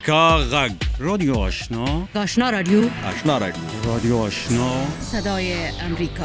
کاغذ رادیو آشنا، آشنا رادیو، آشنا رادیو، رادیو آشنا، صدای امریکا.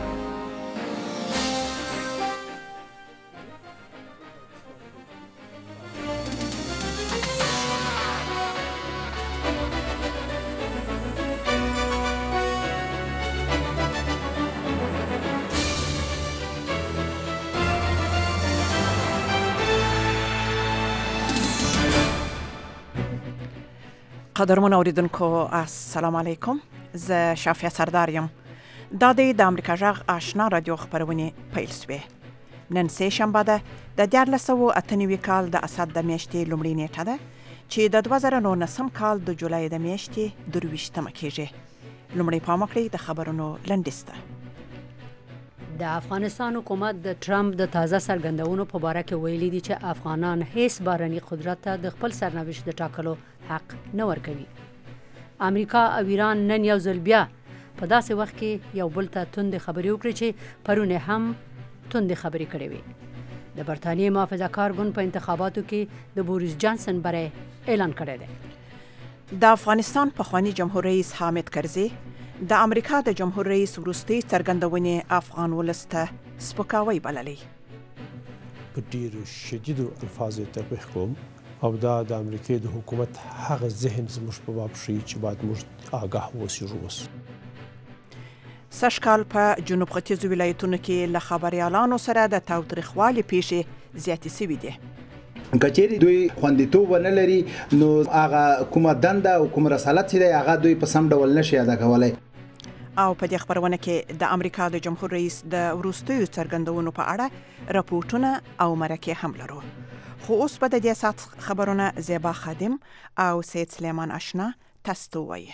قدرمن اوریدونکو السلام علیکم. زه شافیه سردار یم. دا د امریکا جغ آشنا رادیو خبرونه پیل شوې. نن سه شنبه ده د 1998 کال د اسد د میاشتې لومړۍ نیټه ده چې د 2019 کال د جولای د میاشتې 22مه کېږي. لومړی پام وکړئ د خبرونو لنډیسته. د افغانستان حکومت د ټرمپ د تازه څرګندونو په باره کې ویلي دي چې افغانان هیڅ بهرني قدرت ته د خپل سرنوشت د ټاکلو حق نه ورکوي. امریکا او ایران نن یو ځل بیا په داسې وخت کې یو بل ته توندې خبرې وکړي چې پرون هم توندې خبرې کړې وي. د برتانیې محافظه کار ګوند په انتخاباتو کې د بوریس جانسن بری اعلان کړی دی. د افغانستان پخوانی جمهور رئیس حامد کرزي د امریکا د جمهور رئیس وروستي څرګندونې افغان ولس ته سپکاوی بللی. په ډیرو شدیدو الفاظو تطبیق کوم او دا د امریکای د حکومت هغه ذهن زموږ په باب شي چې باید موږ آگاه وسیږو. سږکال په جنوب ختیځو ولایتونو کې له خبریالانو سره د تاوتریخوالي پیښې زیاتې شوې دي. کچېری دوی خوندیتوب ونه لري نو هغه کومه دنده او کوم رسالت دی هغه دوی په سم ډول نشي ادا کولای. او په دې خبرونه کې د امریکا د جمهور رئیس د وروستیو څرګندونو په اړه راپورټونه او مرکې هم لرو. خو اوس په دې سات خبرونه زیبا خادم او سید سلیمان آشنا تاسو ته وایي.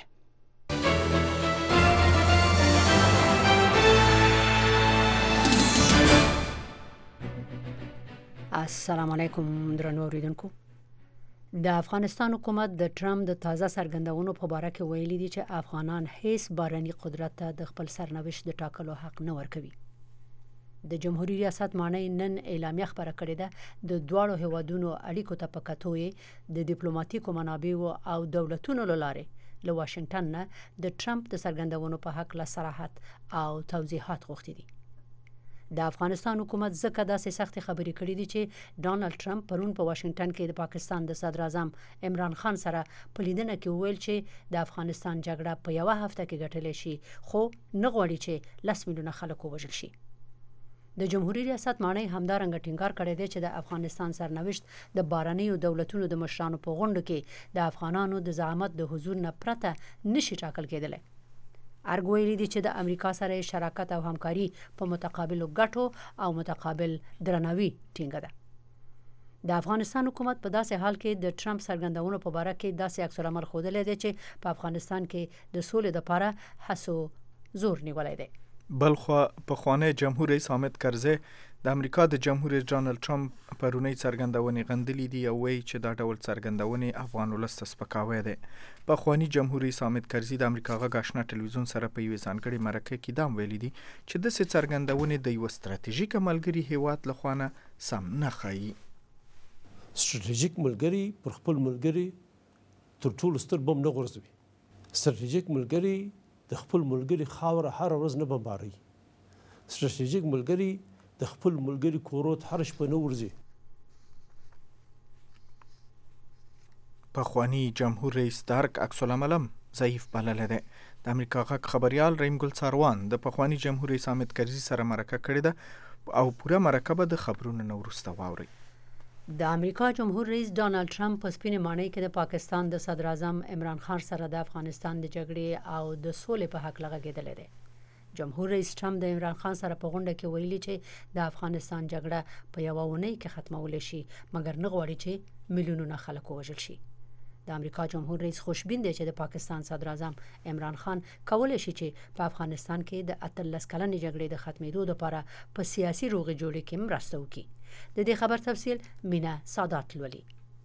السلام علیکم درنو اوریدونکو. د افغانستان حکومت د ټرمپ د تازه څرګندونو په باره کې ویلي دي چې افغانان هیڅ بهرني قدرت ته د خپل سرنوشت د ټاکلو حق نه ورکوي. د جمهوریت ریاست معنی نن اعلامیه خبره کړې ده د دواړو هیوادونو اړیکو ته په کتو د ډیپلوماټیکو منابعو او دولتونو له لارې له واشنگټن نه د ټرمپ د څرګندونو په حق له صراحت او توضیحات غوښتي دي. د افغانستان حکومت ځکه داسې سختې خبرې کړې دي چې ډانلډ ټرمپ پرون په واشنگټن کې د پاکستان د صدر اعظم عمران خان سره په لیدنه کې وویل چې د افغانستان جګړه په یوه هفته کې ګټلی شي خو نه غواړي چې 10 میلیونه خلک ووژل شي. د جمهوریت ریاست معنی همدارنګه ټینګار کړی دی چې د افغانستان سرنوشت د بهرنیو دولتونو د مشرانو په غونډو کې د افغانانو د زعامت د حضور نه پرته نشي ټاکل کېدلی. ارګ ویلي دي چې د امریکا سره شراکت او همکاري په متقابلو ګټو او متقابل درناوي ټینګه ده. د افغانستان حکومت په داسې حال کې د ټرمپ څرګندونو په باره کې داسې عکس العمل ښودلی دی چې په افغانستان کې د سولې لپاره هڅو زور نیولی دی. بلخوا پخوانی جمهور رئیس حامد کرزي د امریکا د جمهور رئیس ډانلډ ټرمپ پرونی څرګندونې غندلې دي او وایي چې دا ډول څرګندونې افغان ولس ته سپکاوی دی. پخوانی جمهور رئیس حامد کرزي د امریکا غږ آشنا ټلویزیون سره په یوې ځانګړې مرکه کې دا ویلي دي چې داسې څرګندونې د یو ستراتیژیک ملګري هیواد لخوا نه سم نه ښایي. ستراتیژیک ملګري پر خپل ملګري تر ټولو ستر بم نه غورځوي. ستراتیژیک ملګري د خپل ملګري خاوره هر ورځ نه بمباري. ستراتیژیک ملګري د خپل ملګري کورو ته هر شپه نه ورځي. پخوانی جمهور رئیس دارک عکس العمل هم ضعیف بللی دی. د امریکا غږ خبریال رحیم ګل څاروان د پخوانی جمهور رئیس حامد کرزي سره مرکه کړې ده او پوره مرکه به د خبرونو نه وروسته واورئ. د امریکا جمهور رئیس ډانلډ ټرمپ په سپینې ماڼۍ کې د پاکستان د صدر اعظم عمران خان سره د افغانستان د جګړې او د سولې په حق لغږېدلی دی. جمهور رئیس ټرمپ د عمران خان سره په غونډه کې ویلي چې د افغانستان جګړه په یوه اونۍ کې ختمولی شي مګر نه غواړي چې میلیونونه خلک ووژل شي. د امریکا جمهور رئیس خوشبین دی چې د پاکستان صدر اعظم عمران خان کولی شي چې په افغانستان کې د 18 کلنې جګړې د ختمېدو لپاره په سیاسي روغې جوړې کې مرسته وکړي. د دې خبر تفصیل مینا سادات لولي.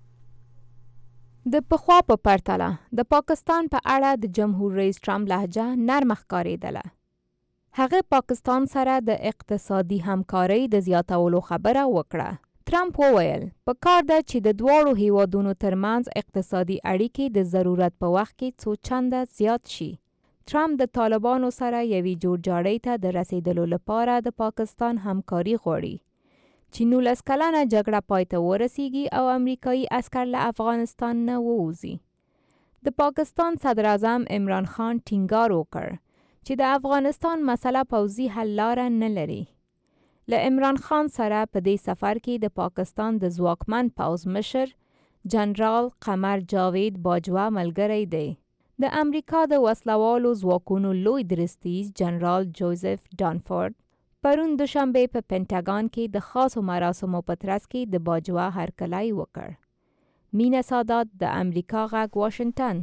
د پخوا په پرتله د پاکستان په اړه د جمهور رئیس ټرمپ لهجه نرم ښکارېدله. هغه پاکستان سره د اقتصادي همکارۍ د زیاتولو خبره وکړه. ترامپ وویل په کار ده چې د دواړو هیوادونو ترمنځ اقتصادي اړیکې د ضرورت په وخت کې څو چنده زیات شي. ترامپ د طالبانو سره یوې جوړجاړی ته د رسیدلو لپاره د پاکستان همکاري غواړي چې 19 کلنه جګړه پای ته ورسیږي او امریکایي عسکر له افغانستان نه ووځي. د پاکستان صدر اعظم عمران خان ټینګار وکړ چې د افغانستان مسله پوځي حل لاره نه لري. له عمران خان سره په دې سفر کې د پاکستان د ځواکمن پوځ مشر جنرال قمر جاوید باجوه ملګری دی. د امریکا د وسلوالو ځواکونو لوی درستیز جنرال جوزف دانفورد پرون دوشنبه په پنټاګان کې د خاصو مراسمو په ترڅ کې د باجوه هرکلی وکړ. مینه سادات د امریکا غږ واشنگټن.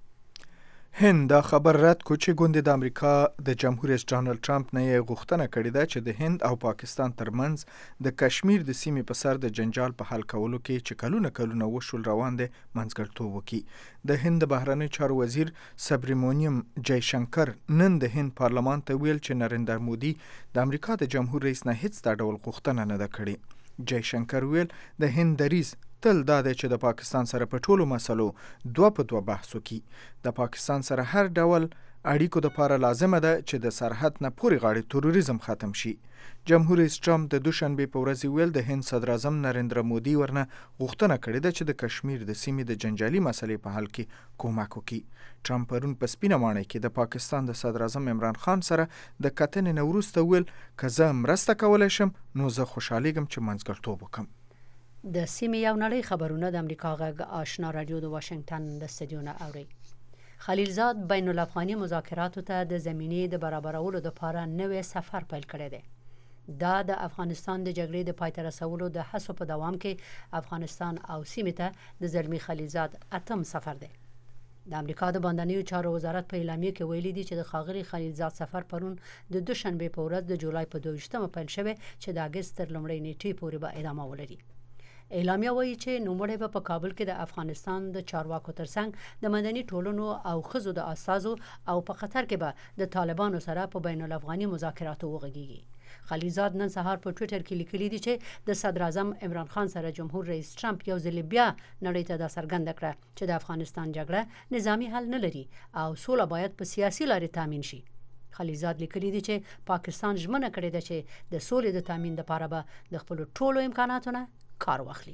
هند دا خبر رد کو چې ګوند د امریکا د جمهور رئیس ډانلډ ټرمپ نه یې غوښتنه کړې ده چې د هند او پاکستان ترمنځ د کشمیر د سیمې په سر د جنجال په حل کولو کې چې کلونه وشول روان دی منځګړیتوب وکړي. د هند د بهرنیو چارو وزیر سبرمونیم جای شنکر نن د هند پارلمان ته ویل چې نریندر مودي د امریکا د جمهور رئیس نه هیڅ دا ډول غوښتنه نه ده کړې. جای شنکر ویل د هند دریځ تل دا دی چې د پاکستان سره په ټولو مسلو دوه په دوه بحث وکړي. د پاکستان سره هر ډول اړیکو دپاره لازمه ده چې د سرحد نه پورې غاړې تروریزم ختم شي. جمهور رئیس ټرمپ د دوشنبې په ورځ ویل د هند صدر اعظم نریندر مودي ورنه غوښتنه کړې ده چې د کشمیر د سیمې د جنجالي مسلې په حل کې کومک وکړي. ټرمپ پرون په سپینه ماڼۍ کې د پاکستان د صدر اعظم عمران خان سره د کتنې نه وروسته ویل که زه مرسته کولی شم نو زه خوشحالیږم چې منځګړیتوب وکړم. د سیمې یو نړۍ خبرونه د امریکا غږ آشنا رادیو د واشنگټن د استودیو نه اوري. خلیلزاد بین الافغاني مذاکراتو ته د زمینې د برابرولو لپاره نوې سفر پیل کړی دی. دا د افغانستان د جګړې د پای ته رسولو د هڅو په دوام کې افغانستان او سیمې ته د زلمی خلیلزاد اتم سفر دی. د امریکا د باندنیو چارو وزارت په اعلامیه کې ویلي دی چې د ښاغلي خلیلزاد سفر پرون د دوشنبې په ورځ د جولای په 22مه پیل شوی چې د اګست تر لومړۍ نیټې پورې به ادامه ولري. اعلامیه وایي چې نوموړی به په کابل کې د افغانستان د چارواکو ترڅنګ د مدني ټولنو او ښځو د اساسو او په قطر کې به د طالبانو سره په بین الافغاني مذاکراتو وغږیږي. خلیلزاد نن سهار په ټویټر کې لیکلي دي چې د صدر اعظم عمران خان سره جمهور رئیس ټرمپ یو ځل بیا نړۍ ته دا څرګنده کړه چې د افغانستان جګړه نظامی حل نه لري او سوله باید په سیاسي لارې تامین شي. خلیلزاد لیکلي دي چې پاکستان ژمنه کړې ده چې د سولې د تامین لپاره به د خپل ټولو امکاناتو نه کار واخلي.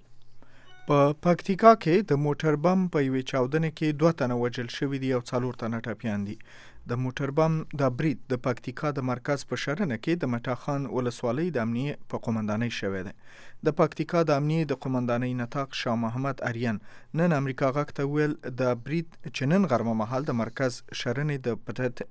په پکتیکا کې د موټر بم په یوې چاودنه کې 2 تنه وژل شوي دي او 4 تنه ټپیان دي. د موټر بم د برید د پکتیکا د مرکز په شرنه کې د مټاخان ولسوالۍ د امنیه په قومندانۍ شوی دی. د پکتیکا د امنیه د قومندانۍ نطاق شاه محمد اریان نن امریکا غږ ته ویل د برید چې نن غرمه مهال د مرکز شرنې د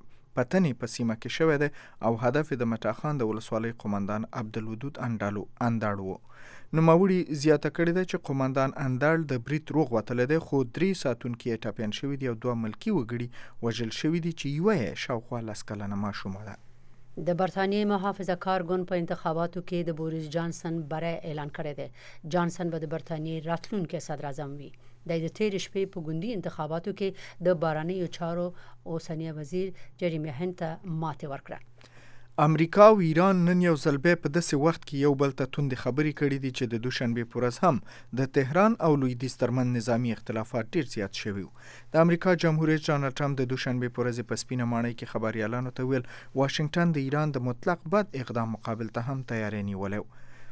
پتنې په سیمه کې شوی دی او هدف د مټاخان د ولسوالۍ قومندان عبدالودود انداړ و. نوموړي زیاته کړې ده چې قومندان انداړ د برید روغ وتلی دی خو 3 ساتونکي یې ټپیان شوي دي او 2 ملکي وګړي وژل شوي دي چې یوه یې شاوخوا 10 کلنه ماشومه ده. د برطانیې محافظه کار ګوند په انتخاباتو کې د بوریس جانسن بری اعلان کړی دی. جانسن به د برطانیې راتلونکی صدر اعظم وي. د تېرې شپې په ګوندي انتخاباتو کې د بهرنیو چارو اوسنی وزیر جریمی هنت ته ماتې ورکړه. امریکا او ایران نن یو ځل بیا په داسې وخت کې یو بل ته توندې خبرې کړي دي چې د دوشنبې په ورځ هم د تهران او لویدیځ ترمنځ نظامي اختلافات ډېر زیات شوي وو. د امریکا جمهور رئیس ډانلډ ټرمپ د دوشنبې په ورځ په سپینه ماڼۍ کې خبریالانو ته ویل واشنګټن د ایران د مطلق بد اقدام مقابل ته هم تیاری نیولی و.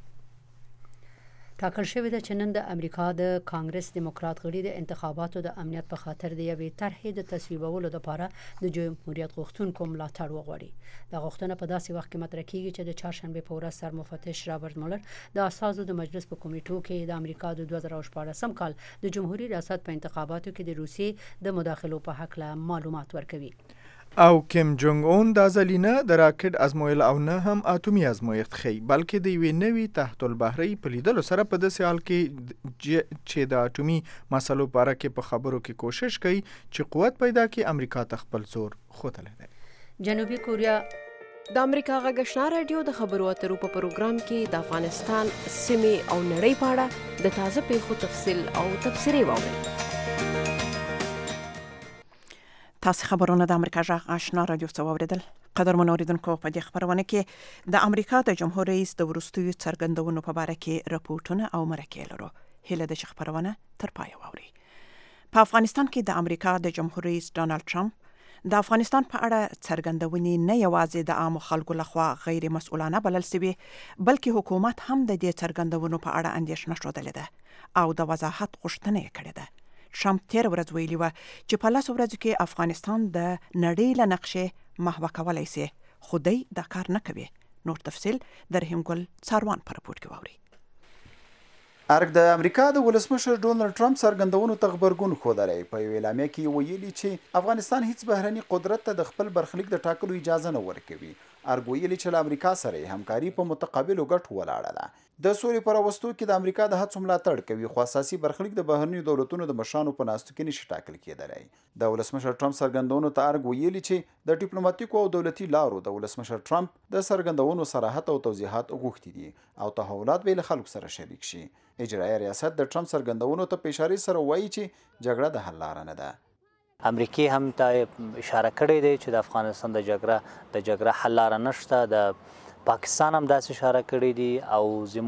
ټاکل شوې ده چې نن د امریکا د کانګرس دیموکرات غړي د انتخاباتو د امنیت په خاطر د یوې طرحې د تصویبولو لپاره د جمهوریت غوښتونکو ملاتړ وغواړي. دا غوښتنه په داسې وخت کې مطرح کیږي چې د چهارشنبې په ورځ سرمفتش رابرټ مولر د اساسو د مجلس په کمیټو کې د امریکا د 2014 کال د جمهوریت ریاست په انتخاباتو کې د روسیې د مداخلو په حق له معلومات ورکوي. او کیم جونګ اون د ازلینه د راکټ ازمویل او نه هم اتومي ازمویښت خي بلکې د یوې نوي تحت البحري په لیدلو سره په داسې حال کې چې د اتومي مسلو په اړه کې په خبرو کې کوشش کوي چې قوت پیدا کړي امریکا ته خپل زور ښودلی دی. جنوبي کوریا د امریکا غږ آشنا رادیو د خبرو اترو په پروګرام کې د افغانستان سیمې او نړۍ په اړه د تازه پیښو تفصیل او تبصرې واورئ. تاسو خبرونه د امریکا غږ آشنا رادیو څخه واوریدل. قدرمن اوریدونکو په دې خبرونه کې د امریکا د جمهور رئیس د ورستیو څرګندونو په اړه کې راپورټونه او مرکې لرو. هله د خبرونه تر پای واوري. په افغانستان کې د امریکا د جمهور رئیس ډانلډ ټرمپ د افغانستان په اړه څرګندونې نه یوازې د عام خلکو لخوا غیر مسؤلانه بلل شوی، بلکې حکومت هم د دې څرګندونو په اړه اندېښنه ښودلې ده او د وضاحت غوښتنه یې کړې ده. ټرمپ تیر ورځ ویلي و چې په 10 ورځو کې افغانستان د نړۍ له نقشې محو کولای شي، خو دوی دا کار نه کوي. نور تفصیل د رحیم ګل څاروان په راپور کې واوري. ارګ د امریکا د ولسمشر ډونلډ ټرمپ څرګندونو ته غبرګون ښودلی. په یو اعلامیه کې ویلي چې افغانستان هیڅ بهرني قدرت ته د خپل برخلیک د ټاکلو اجازه نه ورکوي. ارګ ویلي چې له امریکا سره همکاري په متقابلو ګټو ولاړه ده. د سولې په راوستو کې د امریکا د هڅو ملاتړ کوي، خو اساسي برخلیک د بهرنیو دولتونو د مشرانو په ناستو کې نشي ټاکل کېدلی. د ولسمشر ټرمپ څرګندونو ته ارګ ویلي چې د ډیپلوماټیکو او دولتي لارو د ولسمشر ټرمپ د څرګندونو صراحت او توضیحات غوښتي دي او تحولات به له خلکو سره شریک شي. اجرایي ریاست د ټرمپ څرګندونو ته په اشاره سره وایي چې جګړه د حل لاره نه ده. امریکای هم ته اشاره کړې ده چې د افغانستان د جګړه حل لاره نشته. د پاکستان هم داسې اشاره کړې دي او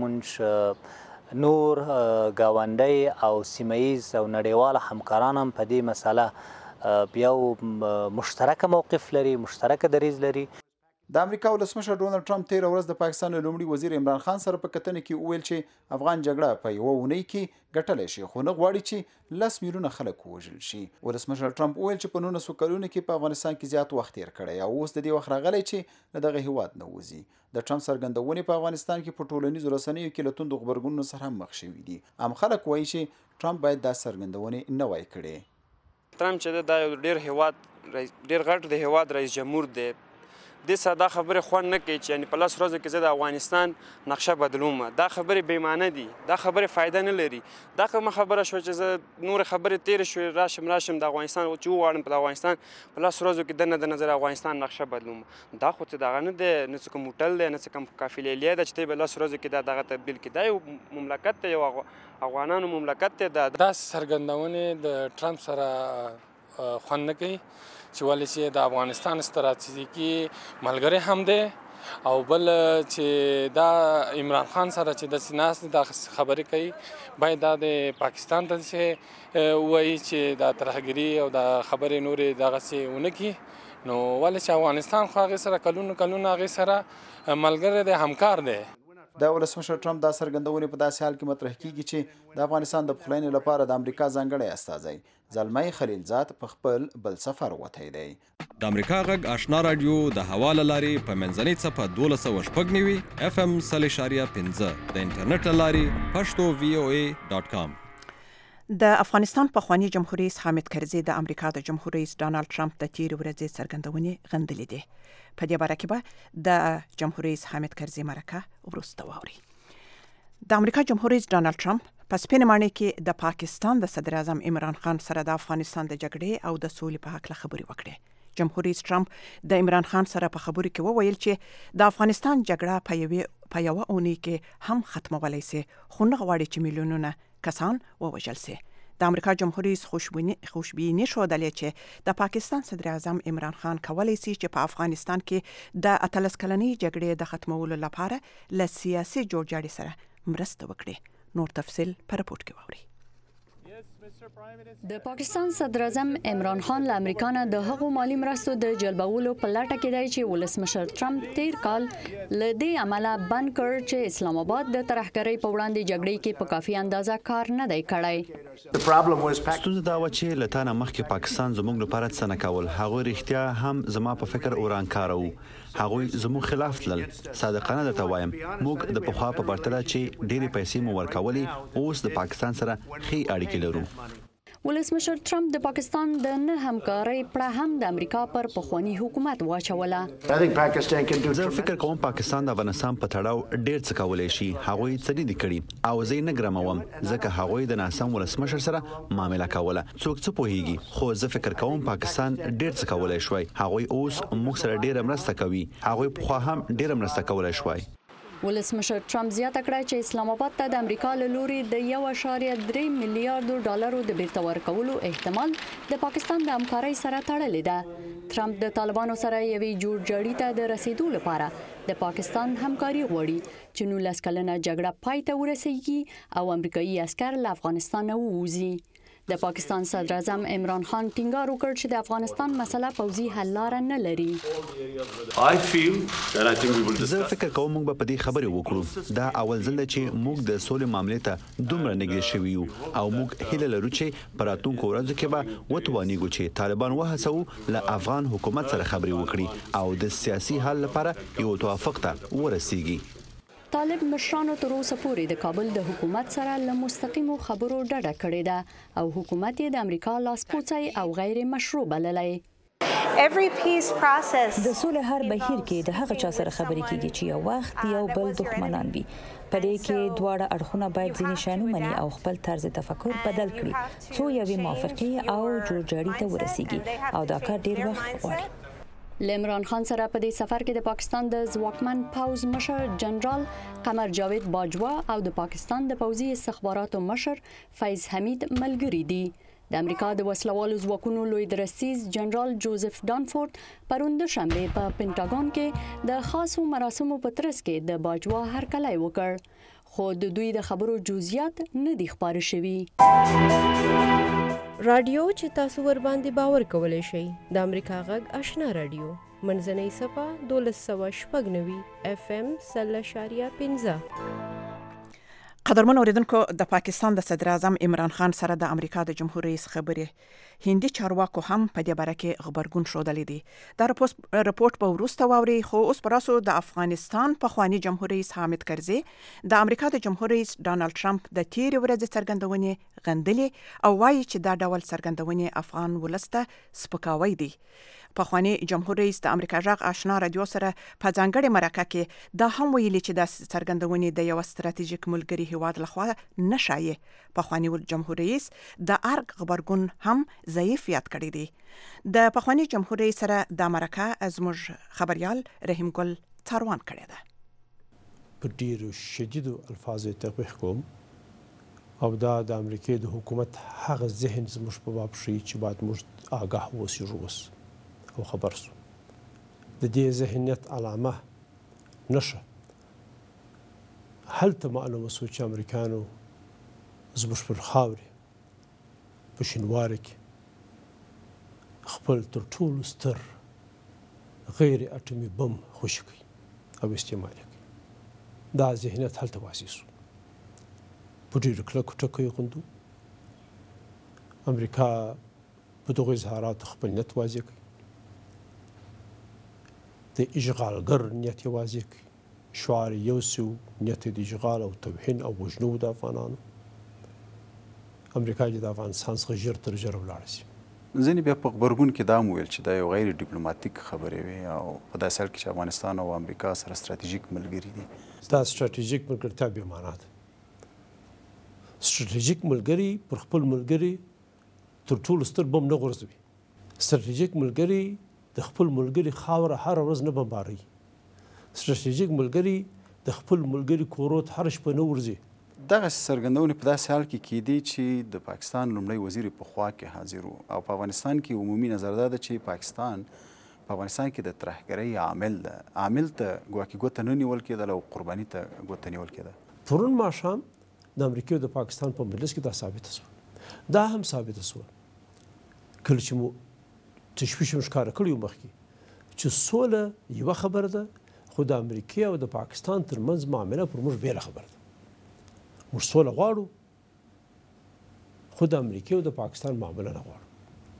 زمونږ نور گاونډي او سیمه‌ایز او نړیوال همکاران هم په دې مسله یو مشترک موقف لري، مشترک دریځ لري. د امریکا ولسمشر ډونلډ ټرمپ تیر ورځ د پاکستان لومړي وزیر عمران خان سره په کتنه کې وویل چې افغان جګړه په یوه اونۍ کې ګټلی شي، خو نه غواړي چې 10 میلیونه خلک ووژل شي. ولسمشر ټرمپ وویل چې په 1900 کلونو کې په افغانستان کې زیات وخت تیر کړی او اوس د دې وخت راغلی چې له دغه هیواد نه وځي. د ټرمپ څرګندونې په افغانستان کې په ټولنیزو رسنیو کې له توندو غبرګونونو سره هم مخ شوي دي. عام خلک وایي چې ټرمپ باید دا څرګندونې نه وای کړې. ټرمپ چې دا یو ډېر غټ د هیواد رئیس جمهور دی، دې سره دا خبرې خوند نه کوي چې یعنې په 10 ورځو کې زه د افغانستان نقشه بدلوم. دا خبرې بېمانه دي، دا خبرې فایده نه لري. دا کومه خبره شوه چې زه نورې خبرې تېرې شوې راشم د افغانستان چې وغواړم په افغانستان په 10 ورځو کې دنه د نظر افغانستان نقشه بدلوم. دا خو څه دغه نه دی، نه څه کوم هوټل دی، نه څه کوم کافلیلیه ده چې ته به 10 ورځو کې دا دغه تبدیل کړي. دا یو مملکت دی، یو افغانانو مملکت دی. داسې څرګندونې د ټرمپ سره خوند نه کوي چې ولې چې د افغانستان ستراتیژیکي ملګری هم دی او بل چې دا عمران خان سره چې داسې ناست دا خبرې کوي، باید دا د پاکستان ته وایي چې دا ترهګري او دا خبرې نورې دغسې ونه کړي. نو ولې چې افغانستان خو هغې سره کلونه هغې سره ملګری دی، همکار دی. د ولسمشر ټرمپ دا څرګندونې په داسې حال کې مطرح کیږي چې د افغانستان د پخلاینې لپاره د امریکا ځانګړی استازی زلمی خلیلزاد په خپل بل سفر وتی دی. د امریکا غږ آشنا رادیو د هوا له لارې په منځنۍ څپه 12.9 FM 0.5 د انټرنیټ له لارې پښتو voa.com. د افغانستان پخوانی جمهور رئیس حامد کرزي د امریکا د جمهور رئیس ډانلډ ټرمپ د تیر ورځې څرګندونې غندلې دي. په دې باره کې به د جمهور رئیس حامد کرزي مرکه وروسته واوري. د امریکا جمهور رئیس ډانلډ ټرمپ په سپینې ماڼۍ کې د پاکستان د صدر اعظم عمران خان سره د افغانستان د جګړې او د سولې په هکله خبرې وکړې. جمهور رئیس ټرمپ د عمران خان سره په خبرو کې وویل چې د افغانستان جګړه په یوه اونۍ کې هم ختمولی شي، خو نه غواړي چې میلیونونه کسان ووژل شي. د امریکا جمهور رئیس خوشبیني ښودلې چې د پاکستان صدر اعظم عمران خان کولی شي چې په افغانستان کې د 18 کلنۍ جګړې د ختمولو لپاره له سیاسي جوړجاړي سره مرسته وکړي. نور تفصیل په راپور کې واورئ. د پاکستان صدر اعظم عمران خان له امریکا نه د هغو مالی مرستو د جلبولو په لټه کې دی چې ولسمشر ټرمپ تیر کال له دې عمله بند کړ چې اسلام آباد د ترهګرۍ په وړاندې جګړې کې په کافي اندازه کار نه دی کړی. ستونزه دا وه چې له تا نه مخکې پاکستان زموږ لپاره څه نه کول. هغوی رښتیا هم زما په فکر ورانکاره وو. هغوی زموږ خلاف تلل. صادقانه درته وایم، موږ د پخوا په پرتله چې ډېرې پیسې مو ورکولې، اوس د پاکستان سره ښې اړیکې لرو. ولسمشر ټرمپ د پاکستان د نه همکارۍ پړه هم د امریکا پر پخوانی حکومت واچوله. زه فکر کوم پاکستان د افغانستان په تړاو ډېر څه کولی شي. هغوی څه نه دي کړي او زه یې نه ګرموم ځکه هغوی د ناسم ولسمشر سره معامله کوله. څوک څه پوهیږي، خو زه فکر کوم پاکستان ډېر څه کولی شوی. هغوی اوس موږ سره ډېره مرسته کوي. هغوی پخوا هم ډېره مرسته کولی شوی. ولسمشر ټرمپ زیاته کړه چې اسلام آباد ته د امریکا له لوري د 1.3 میلیارډ ډالرو د بیرته ورکولو احتمال د پاکستان د همکارۍ سره تړلې ده. ټرمپ د طالبانو سره یوې جوړجاړي ته د رسیدو لپاره د پاکستان همکاري غواړي چې 19 کلنه جګړه پای ته ورسیږي او امریکایي عسکر له افغانستان ووځي. د پاکستان صدر اعظم عمران خان ټینګار وکړ چې د افغانستان مسله پوځي حل لاره نه لري. زه فکر کوم موږ به په دې خبرې وکړو. دا اول ځل چې موږ د سولې معاملې ته دومره نږدې شوي یو او موږ هیله لرو چې په راتلونکو ورځو کې به وتوانیږو چې طالبان وهڅوو له افغان حکومت سره خبرې وکړي او د سیاسي حل لپاره یو توافق ته ورسیږي. طالب مشرانو تر اوسه پورې د کابل د حکومت سره له مستقیمو خبرو ډډه کړې ده او حکومت یې د امریکا لاسپوڅی او غیر مشروع بللی. د سولې هر بهیر کې د هغه چا سره خبرې کیږي چې یو وخت یو بل دښمنان وي. په دې کې دواړه اړخونه باید ځینې شیان ومني او خپل طرز تفکر بدل کړي څو یوې موافقې او جوړجاړي ته ورسیږي او دا کار ډیر وخت غواړي. عمران خان سره په دې سفر کې د پاکستان د ځواکمن پوځ مشر جنرال قمر جاوید باجوا او د پاکستان د پوځي استخباراتو مشر فیض حمید ملګری دي. د امریکا د وسلوالو ځواکونو لوی درستیز جنرال جوزف دانفورد پرون دوشنبه په پینټاګون کې د خاصو مراسمو په ترڅ کې د باجوا هرکلی وکړ، خو د دوی د خبرو جزئیات نه دي خبر شوي. رادیو چې تاسو ور باندې باور کولای شئ د امریکا غږ آشنا رادیو منځنۍ صفه 1290 FM 0.15. قدرمن اوریدونکو، د پاکستان د صدر اعظم عمران خان سره د امریکا د جمهور رئیس خبرې هندي چارواکو هم په دې باره کې خبرګون ښودلی دی. دا رپورټ به وروسته واوري، خو اوس پر تاسو د افغانستان پخوانی جمهور رئیس حامد کرزي د امریکا د جمهور رئیس ډانلډ ټرمپ د تیرې ورځې څرګندونې غندلې او وایي چې دا ډول څرګندونې افغان ولس ته سپکاوی دی. پخوانی جمهور رئیس د امریکا غږ آشنا رادیو سره په ځانګړې مرکه کې دا هم ویلي چې د څرګندونې د یو ستراتیژیک ملګري هیواد لخوا نه شایي. پخوانی جمهور رئیس د ارګ خبرګون هم ضعیف یاد کړی دی. د پخوانی جمهور رئیس سره د مرکه زموږ خبريال رحیم ګل څاروان کړی ده. په ډیرو شدیدو الفاظو تطبیق کوم او دا د امریکای د حکومت هغه ذهن زموږ په باب شي چې باید موږ آگاه اوسو او خبر سو. د دې ذهنیت علامه نشه هلته معلومه سو چې امریکانو زموږ پر خاورې په شینواره کې خپل تر ټولو ستر غیر اټومي بم خوشي کوي او استعمال کوي. دا ذهنیت هلته واضح سو. په ډېرو کلکو ټکیو غوندو امریکا په دغو اظهاراتو خپل نیت واضح کوي. د اشغالګر نیت یې واضح کوي. شعار یو سو نیت د اشغال او توهین او وژنو د افغانانو. امریکا چې د افغانستان څخه ژر تر ژره ولاړه شي. ځینې بیا په خبرګون کې دا هم ویل چې دا یو غیر ډیپلوماټیک خبرې وي او په داسې حال کې چې افغانستان او امریکا سره ستراتیژیک ملګري دي. دا ستراتیژیک ملګرتیا بې معنا ده. ستراتیژیک ملګري پر خپل ملګري تر ټولو ستر بم نه غورځوي. ستراتیژیک ملګري د خپل ملګري خاوره هر ورځ نه بمباروي. ستراتیژیک ملګري د خپل ملګري کورو ته هر شپه نه ورځي. دغسې څرګندونې په داسې حال کې کیدي چې د پاکستان لومړی وزیر په خوا کې حاضر و او په افغانستان کې عمومي نظر دا ده چې پاکستان په افغانستان کې د ترهګرۍ عامل ده. عامل ته ګواکې ګوته نه نیول کېدله او قرباني ته ګوته نیول کېده. پرون ماښام د امریکا او د پاکستان په مجلس کې دا ثابته شوه. دا هم ثابته شوه کله چې مو تشویش هم ښکاره کړي وو مخکې چې سوله یوه خبره ده، خو د امریکا او د پاکستان ترمنځ معامله پر موږ بېله خبره ده. موږ سوله غواړو، خو د امریکا او د پاکستان معامله نه غواړو.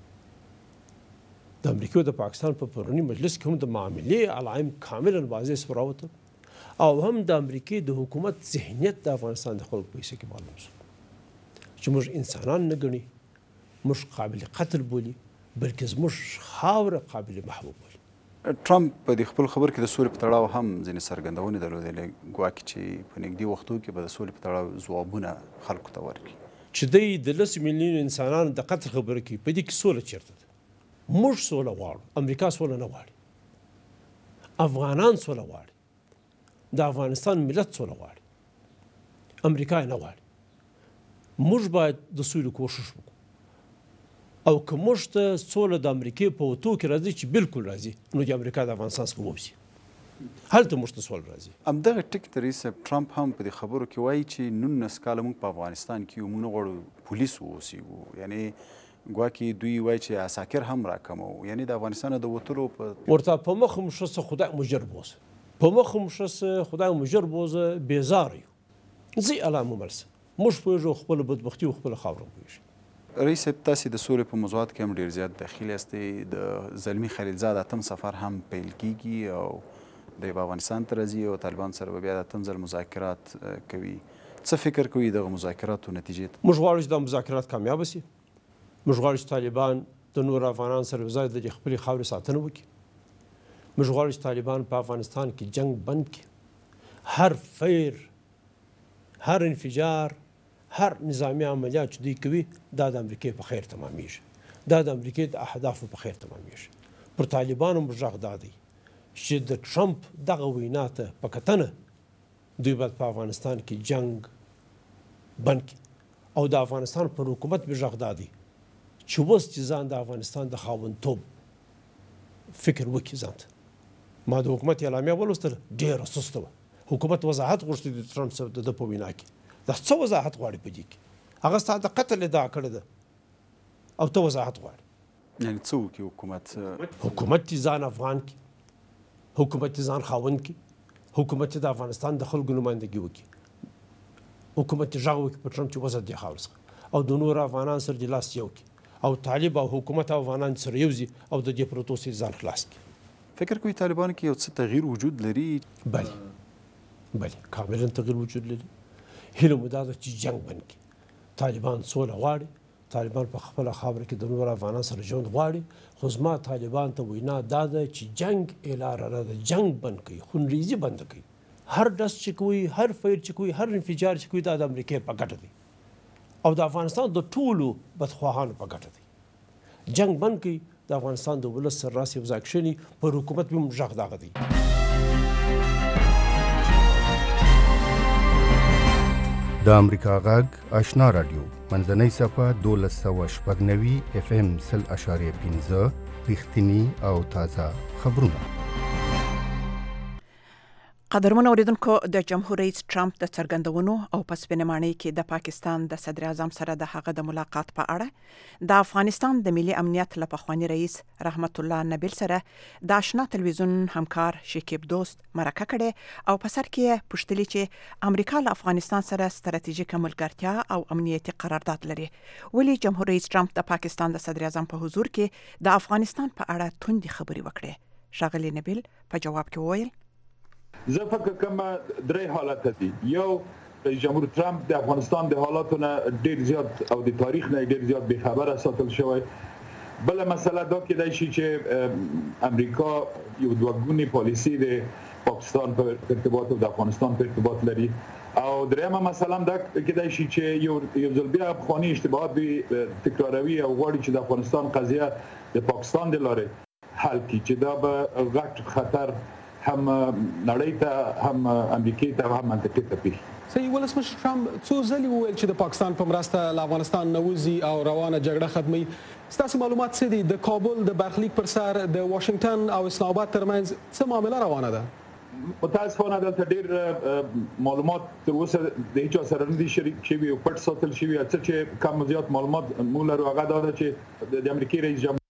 د امریکا او د پاکستان په پروني مجلس کې هم د معاملې علایم کاملا واضح سو راوته او هم د امریکا د حکومت ذهنیت د افغانستان د خلکو په حصه کې معلوم شو چې موږ انسانان نه ګڼي، موږ قابل قتل بولي، بلکې زموږ خاوره قابل محبوب بولي. ټرمپ په دې خپل خبر کې د سولې په تړاو هم ځینې څرګندونې درلودلې، ګواکې چې په نږدې وختو کې به د سولې په تړاو ځوابونه خلکو ته ورکړي. چې دی د 10 میلیونو انسانانو د قتل خبره کوي، په دې کې سوله چیرته ده؟ موږ سوله غواړو، امریکا سوله نه غواړي، افغانان سوله غواړي. د افغانستان ملت سوله غواړي، امریکا نه غواړي. موږ باید د سولې کوشش وکړو او که موږ ته سوله د امریکې په وتو کې راځي چې بالکل راځي، نو د امریکا د افغانستان څخه ووځي، هلته موږ ته سوله راځي. همدغه ټکي ته رئیس صاحب ټرمپ هم په دې خبرو کې وایي چې 19 کاله موږ په افغانستان کې یو، موږ نه غواړو پولیس واوسېږو، یعنې ګواکې دوی وایي چې عساکر هم راکمو، یعنې د افغانستان د وتلو ورته په مخ مو شه خدای مجر بوزه، په مخ مو شه خدای مجر بوزه، بیزار یو زی علامه مرسه موږ پوهېږو خپل بدبختي او خپل خاوره پوهېږي. رئیس صاحب تاسې د سولې په موضوعات کې هم ډېر زیات دخیل یاستئ. د زلمي خلیلزاد اتم سفر هم پیل کیږي او دی به افغانستان ته راځي او طالبان سره به بیا د اتم ځل مذاکرات کوي. څه فکر کوي دغه مذاکراتو نتیجې ته؟ موږ غواړو چې دا مذاکرات کامیابه سي. موږ غواړو چې طالبان د نورو افغانانو سره یو ځای د خپلې خاورې ساتنه وکړي. موږ غواړو چې طالبان په افغانستان کې جنگ بند کړي. هر فیر، هر انفجار، هر نظامی عملیات چې دوی کوي دا د امریکې په خیر تمامیږي، دا د امریکې د اهدافو په خیر تمامیږي. پر طالبانو موږ غږ دا دی چې د ټرمپ دغه وینا ته په کتنه دوی باید په افغانستان کې جنگ بند کړي او د افغانستان پر حکومت موږ غږ دا دی چې اوس چې ځان د افغانستان د خاوندتوب فکر وکړي ځان ته. ما د حکومت اعلامیه ولوستله، ډېره سسته وه. حکومت وضاحت غوښتي د ټرمپ صاحب د په وینا کې دا څه وضاحت غواړي په دې کې؟ هغه ستا د قتل ادعا کړې ده او ته وضاحت غواړي. یعنې څه وکړي حکومت؟ حکومت چې ځان افغان کړي، حکومت چې ځان خاوند کړي، حکومت چې د افغانستان د خلکو نمایندګي وکړي، حکومت چې غږ وکړي په ټرمپ چې وزه دې خاورې څخه او د نورو افغانانو سره دې لاس یو کړي او طالب او حکومت او افغانان سره یوځي او د دې پروتو سي ځان خلاص کړي. فکر کوي طالبانو کې یو څه تغییر وجود لري؟ بله کاملا تغییر وجود لري. هیله مو دا ده چې جنگ بند کړي. طالبان سوله غواړي، طالبان په خپله خاوره کې د نورو افغانانو سره ژوند غواړي، خو زما طالبان ته وینا دا ده چې جنگ لاره نه ده، جنگ بند کړي، خونریزي بند کړي. هر ډز چې کوي، هر فیر چې کوي، هر انفجار چې کوي دا د امریکې په ګټه دی او د افغانستان د ټولو بدخواهانو په ګټه دی. جنگ بند کړي، د افغانستان د ولس سر راس یو ځای کښېني، پر حکومت به هم غږ دغه دی. د امریکا غږ آشنا رادیو منځنۍ صفحه 1296 FM 0.5 رښتینی او تازه خبرونه. قدرمن اوریدونکو، د جمهور رئیس ټرمپ د څرګندونو او پسپینمانۍ کې د پاکستان د صدر اعظم سره د هغه د ملاقات په اړه د افغانستان د ملي امنیت له پخواني رئیس رحمت الله نبیل سره د آشنا تلویزیون همکار شکیب دوست مرکه کړې او په سر کې پوښتلي چې امریکا له افغانستان سره ستراتیژیکه ملګرتیا او امنیتي قرارداد لري، ولی جمهور رئیس ټرمپ د پاکستان د صدر اعظم په حضور کې د افغانستان په اړه توندې خبرې وکړې. ښاغلي نبیل په جواب کې وویل زه فکر کوم درې حالات دي. یو، جمهور ټرمپ د افغانستان د حالاتو نه ډېر زیات او د تاریخ نه ډېر زیات بې خبره ساتل شوی. بل مسله دا کېدای شي چې امریکا یو دوه پالیسی د پاکستان په ارتباط او د افغانستان په ارتباط لري او دریمه مسله هم دا کېدای شي چې یو ځل بیا افغاني اشتباهات تکراروي او غواړي چې د افغانستان قضیه د پاکستان د لارې حل کړي چې دا به غټ خطر هم نړۍ ته هم امریکې ته هم منطقې ته پیښ. صحیح. ولسمشر ټرمپ څو ځلې وویل چې د پاکستان په مرسته له افغانستان نه وځي او روانه جګړه ختمي. ستاسو معلومات څه دي؟ د کابل د برخلیک پر سر د واشنگټن او اسلام آباد ترمنځ څه معامله روانه ده؟ متاسفانه دلته ډېر معلومات تر اوسه د هیچا سره نه دي شریک شوي او پټ ساتل شوي. څه چې کم زیات معلومات موږ لرو هغه دا ده چې د امریکای رئیس جمهور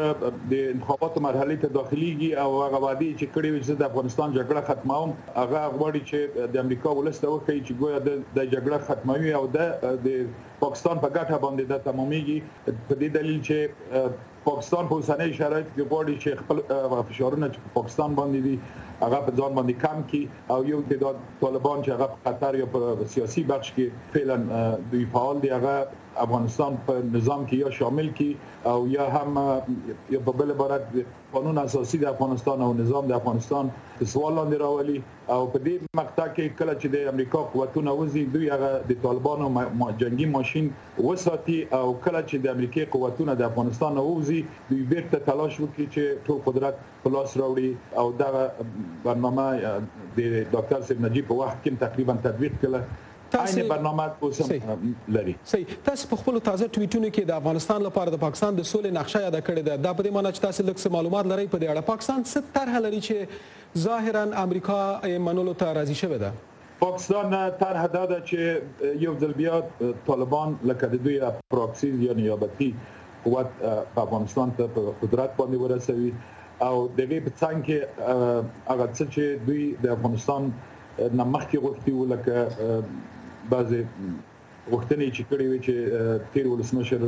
د انتخاباتو مرحلې ته داخليږي او هغه وعده چې کړی و چې د افغانستان جګړه ختموم، هغه غواړي چې د امریکا ولسته وکړي چې ګویا د جګړه ختموي او د پاکستان په ګټه باندې د تمامېږي. په دې دلیل چې پاکستان په اوسنۍ شرایط کې غواړي چې خپل فشارونه چې په پاکستان باندې دي هغه په ځان باندې کم کړي او یو تعداد طالبان چې هغه په قطر یا په سیاسي بخش کې فعلا دوی فعال دي هغه افغانستان په نظام کې یا شامل کړي او یا هم یا په بل عبارت قانون اساسي د افغانستان او نظام د افغانستان په سوال لاندې راولي او په دې مقطع کې کله چې د امریکا قوتونه وځي دوی هغه د طالبانو جنگي ماشين وساتي او کله چې د امریکای قوتونه د افغانستان وځي راځي دوی بیرته تلاش وکړي چې ټول قدرت په لاس راوړي او دغه برنامه د ډاکټر صاحب نجیب په وخت کې تقریبا تطبیق کړه. عین برنامه اوسم لري. صحیح. تاسو په خپل تازه ټویټونو کې د افغانستان لپاره د پاکستان د سولې نقشه یاد کړې ده. دا په دې معنی چې تاسو لږ معلومات لرئ په دې اړه. پاکستان څه طرح لري چې ظاهرا امریکا منلو ته راضي شوی ده؟ پاکستان طرح داده چې یو ځل بیا طالبان لکه د دوی پراکسي یا نیابتي قوت په افغانستان ته په قدرت باندې ورسوي او دغه په څنګه کې هغه څه چې دوی د افغانستان نه مخکې غوښتي و لکه بعضې غوښتنې چې کړې وي چې تیر ولسمشر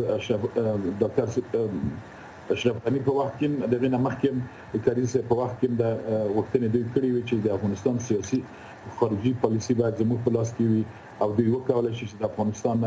ډاکټر اشرف غني په وخت کې دغه نه مخکې د کاریز په وخت کې د غوښتنې دوی کړې وي چې د افغانستان سیاسي خارجي پالیسي باید زموږ په لاس کې وي او دوی وکولای شي چې د افغانستان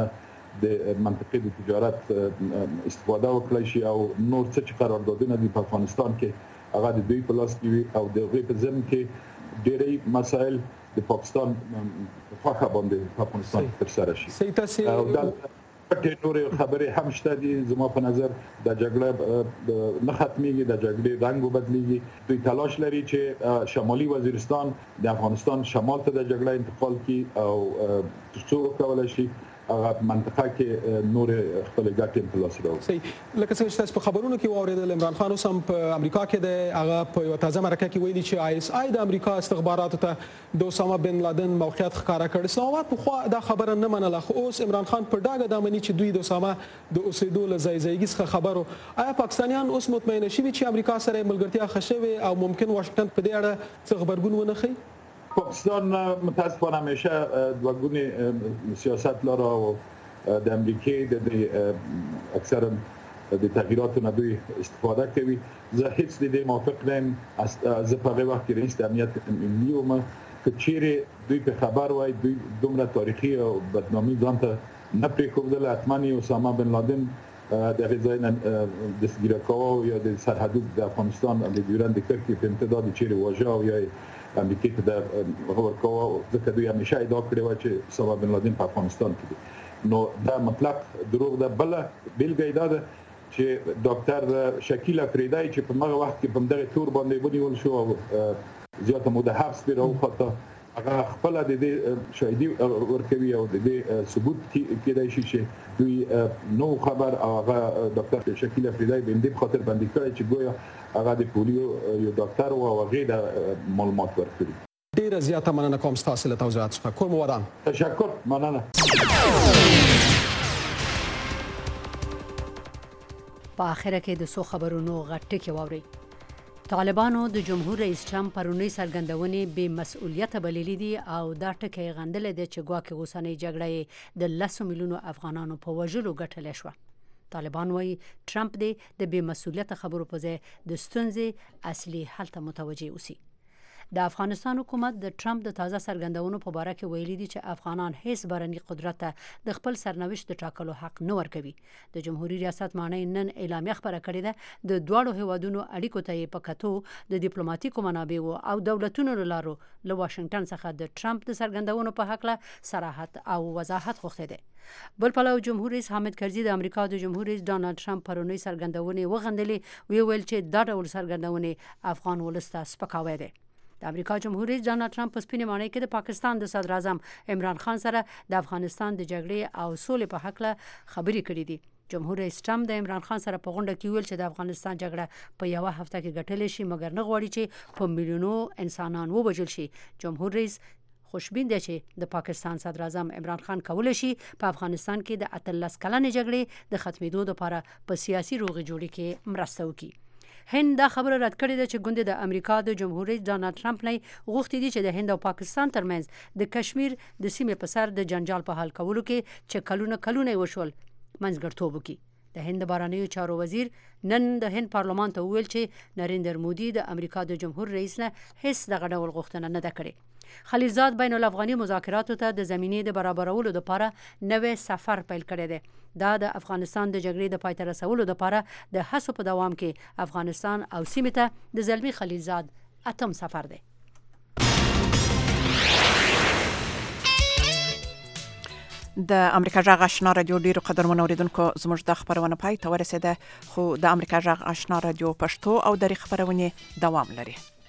د منطقې د تجارت استفاده وکړي شي او نور څه چې قراردادونه دي په افغانستان کې هغه د دوی په لاس کې وي او د هغې په ضمن کې ډېری مسایل د پاکستان په خواښه باندې په افغانستان کې ترسره شي. او دا پټې نورې خبرې هم شته دي. زما په نظر د جګړه نه ختمېږي، د جګړې رنګ وبدلېږي. دوی تلاش لري چې شمالي وزیرستان د افغانستان شمال ته د جګړه انتقال کړي او ترڅو وکولای شي هغه منطقه کې نور خپل ګټې په لاس راوړي. صحیح. لکه څنګه چې تاسو په خبرونو کې واورېدل عمران خان اوس هم په امریکا کې د هغه په یوه تازه مرکه کې ویلي چې ISI د امریکا استخباراتو ته د اسامه بن لادن موقعیت ښکاره کړ. اسلام آباد پخوا دا خبره نه منله، خو اوس عمران خان په ډاګه دا مني چې دوی د اسامه د اوسېدو له ځایځایګي څخه خبر وو. آیا پاکستانیان اوس مطمئنه شوي چې امریکا سره ملګرتیا ښه شوې او ممکن واشنګټن په دې اړه څه غبرګون ونه ښیي؟ پاکستان متاسفانه همیشه دوگونی سیاست لاره و د امریکې د اکثرا د تغییراتو نه دوی استفاده کوي. زه هیڅ د دې موافق نه یم. زه په هغه وخت کې رئیس د امنیت ملي وم که چیرې دوی په خبر وای دوی دومره تاریخي او بدنامي ځان ته نه پرېښودله حتما یې اسامه بن لادن د هغې ځای نه دستګیره کوه یا د سرحدود د افغانستان د ډیورند کرښې په امتداد چیرې واژه او یا امریکې ته د ورکوه ځکه دوی همیشه ادعا کړې وه چې اسامه بن لادن په افغانستان کې دی. نو دا مطلق دروغ ده. بله بیلګه دا ده چې ډاکټر شکیل افریدی چې په هغه وخت کې په دغه تور باندې ونیول شو او زیاته موده حبس پرې راوخته، هغه خپله د دې شاهدي ورکوي او د دې ثبوت کېدای شي چې دوی نو خبر او هغه ډاکټر شکیل افریدی به دې په خاطر بندي کړی چې ګویا هغه د پولیو یو ډاکټر و او هغې د معلومات ورکړي. ډیره زیاته مننه کوم ستاسو له توضیحات څخه. کور مو ودان. تشکر. مننه. په اخره کې د څو خبرونو غټ ټکي واورئ. طالبانو د جمهور رئیس ټرمپ پرونی څرګندونې بې مسؤلیته بللي دي او دا ټکی یې غندلی دی چې ګواکې اوسنۍ جګړه یې د 10 میلیونو افغانانو په وژلو ګټلی شوه. طالبان وایي ټرمپ دې د بې مسؤلیته خبرو په ځای د ستونزې اصلي حل ته متوجه اوسي. د افغانستان حکومت د ټرمپ د تازه څرګندونو په باره کې ویلي دي چې افغانان هیڅ بهرني قدرت ته د خپل سرنوشت د ټاکلو حق نه ورکوي. د جمهوریت ریاست ماڼۍ نن اعلامیه خپره کړې ده. د دواړو هیوادونو اړیکو ته یې په کتو د ډیپلوماټیکو منابعو او دولتونو له لارو له واشنګټن څخه د ټرمپ د څرګندونو په هکله صراحت او وضاحت غوښتی دی. بل پلو جمهور رئیس حامد کرزي د امریکا د جمهور رئیس ډانلډ ټرمپ پرونی څرګندونې وغندلې. ویل چې دا ډول څرګندونې افغان ولس ته سپکاوی دی. د امریکا جمهور رئیس ډانلډ ټرمپ په سپینې ماڼۍ کې د پاکستان د صدر اعظم عمران خان سره د افغانستان د جګړې او سولې په هکله خبرې کړې دي. جمهور رئیس ټرمپ د عمران خان سره په غونډه کې ویل چې د افغانستان جګړه په یوه هفته کې ګټلی شي مګر نه غواړي چې په میلیونو انسانان ووژل شي. جمهور رئیس خوشبین دی چې د پاکستان صدر اعظم عمران خان کولی شي په افغانستان کې د 18 کلنې جګړې د ختمېدو لپاره په سیاسي روغې جوړې کې مرسته وکړي. هند دا خبره رد کړې ده چې ګوندې د امریکا د جمهور رئیس ډانلډ ټرمپ نه غوښتي دي چې د هند او پاکستان ترمنځ د کشمیر د سیمې په سر د جنجال په حل کولو کې چې کلونه وشول منځګړیتوب وکړي. د هند بهرنیو چارو وزیر نن د هند پارلمان ته وویل چې نریندر مودي د امریکا د جمهور رئیس نه هیڅ دغه ډول غوښتنه نه ده کړې. خلیلزاد بین الافغاني مذاکراتو ته د زمینې د برابرولو لپاره نوې سفر پیل کړی دی. دا د افغانستان د جګړې د پای ته رسولو لپاره د هڅو په دوام کې افغانستان او سیمې ته د زلمي خلیلزاد 8م سفر دی. د امریکا جغ آشنا رادیو ډیرو قدرمنو اوریدونکو زموږ د خبرونه پای ته ورسیده خو د امریکا جغ آشنا رادیو پښتو او د خبرونه دوام لري.